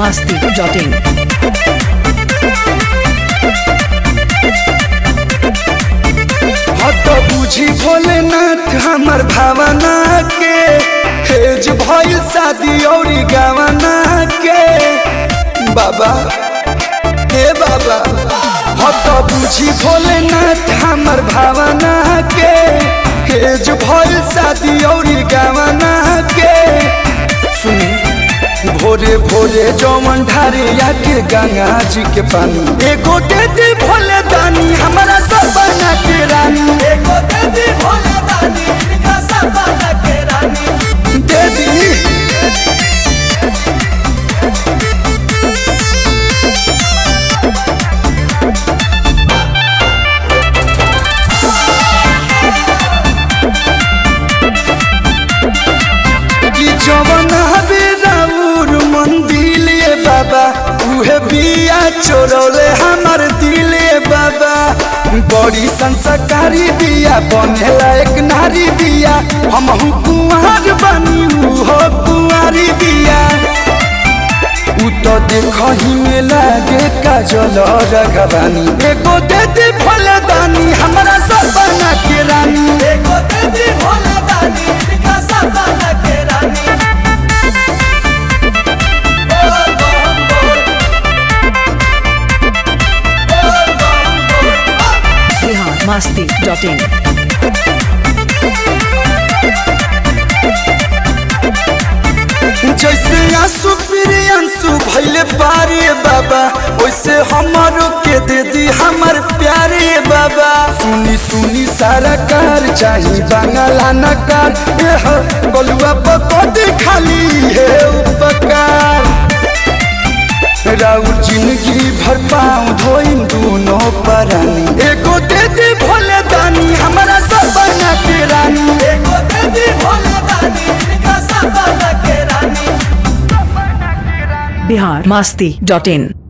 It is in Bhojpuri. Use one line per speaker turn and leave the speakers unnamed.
biharmasti.in
हत बुझी भोलेनाथ हमर भावना के हेज भइल शादी और गवना के बाबा हे बाबा हत बुझी भोलेनाथ हमर भावना के हेज भइल शादी और गवना के सुनी भोरे भोरे जौवन ढारे आके गंगा जी के पानी एगो दे दी भोले दानी हमारा सपना के रानी
एगो दे दी भोले दानी इनका सपना के रानी
दे दी जवन हबे राउर मंदिर बाबा उहे बिया चोरौले हमर दिले बाबा बड़ी संस्कारी बिया बनेला एक नारी बिया हमहू कुंवर बनी हो कुंवारी बिया उ तो देखही में लागे काजल रघवानी एगो दे दी भोले दानी हमरा सपना के रानी
एगो दे दी भोले दानी इनका सपना के रानी
biharmasti.in
जैसे आंसू फिर आंसू भैले पारे बाबा वैसे हमारो के दे दी हमर प्यारे बाबा सुनी सुनी सारा कार चाही बंगला नकार एह बलुआ पकड़ खाली है उपकार राउर जिंदगी भर पाँव धोइन दोनों परानी एगो दे दी भोले दानी हमारा सपना के रानी
एगो दे दी भोले दानी इनका सपना के रानी
biharmasti.in